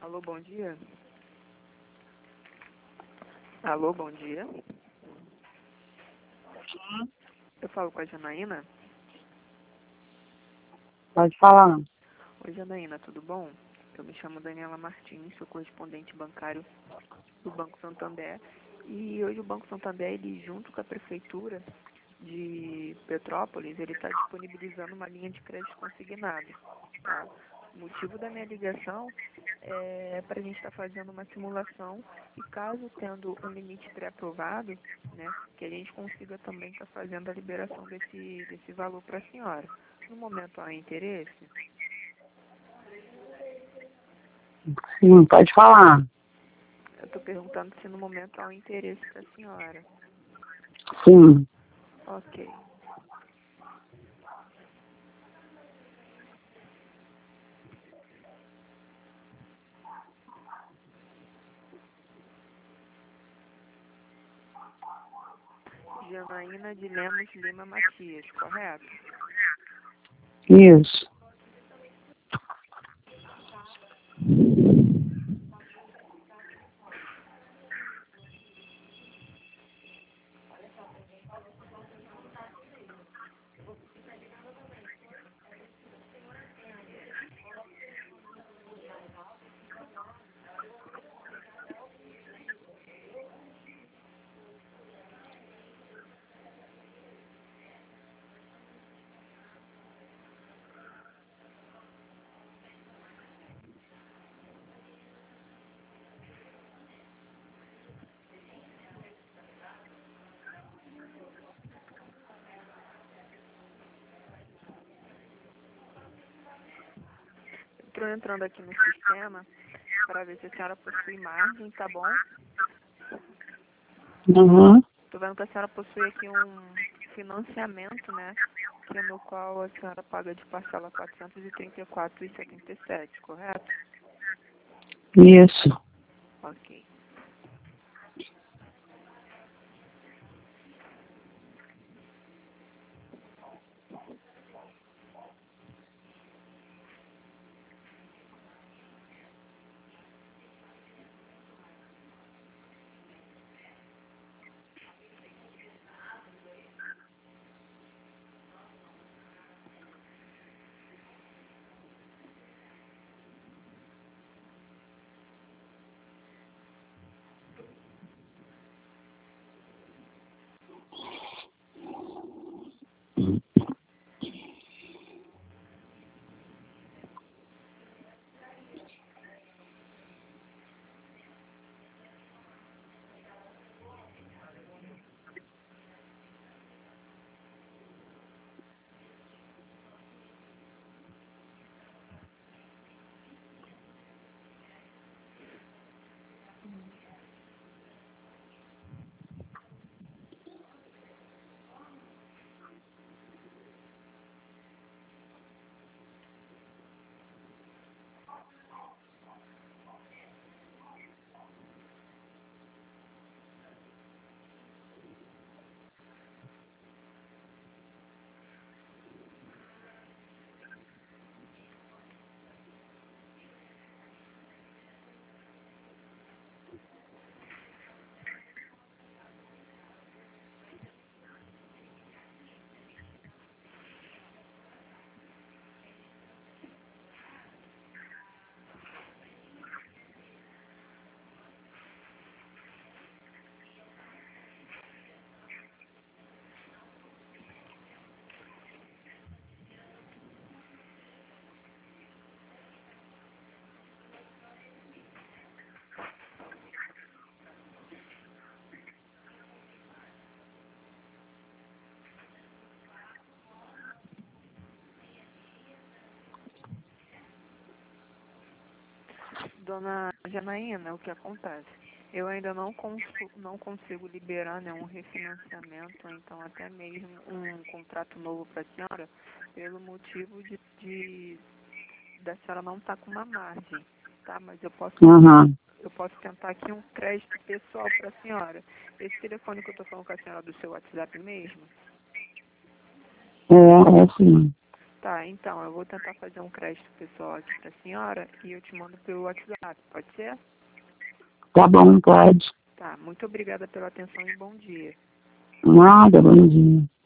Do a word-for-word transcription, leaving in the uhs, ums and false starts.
Alô, bom dia. Alô, bom dia. Sim. Eu falo com a Janaína. Pode falar. Oi, Janaína, tudo bom? Eu me chamo Daniela Martins, sou correspondente bancário do Banco Santander. E hoje o Banco Santander, ele, junto com a Prefeitura de Petrópolis, ele está disponibilizando uma linha de crédito consignado. Tá? O motivo da minha ligação é para a gente estar tá fazendo uma simulação e, caso tendo um limite pré-aprovado, né, que a gente consiga também estar tá fazendo a liberação desse, desse valor para a senhora. No momento há interesse? Sim, pode falar. Eu estou perguntando se no momento há um interesse para a senhora. Sim. Ok. Janaína de Lemos Lima Matias, correto? Isso. Estou entrando aqui no sistema para ver se a senhora possui margem, tá bom? Uhum. Estou vendo que a senhora possui aqui um financiamento, né? Que é no qual a senhora paga de parcela quatrocentos e trinta e quatro reais e setenta e sete centavos, correto? Isso. Ok. Dona Janaína, o que acontece? Eu ainda não, consu, não consigo liberar nenhum refinanciamento, ou então até mesmo um contrato novo para a senhora, pelo motivo de, de da senhora não estar com uma margem, tá? Mas eu posso, Uhum. eu posso tentar aqui um crédito pessoal para a senhora. Esse telefone que eu estou falando com a senhora do seu WhatsApp mesmo? É, é sim. Tá, então, eu vou tentar fazer um crédito pessoal aqui pra senhora e eu te mando pelo WhatsApp, pode ser? Tá bom, pode. Tá, muito obrigada pela atenção e bom dia. Nada, bom dia.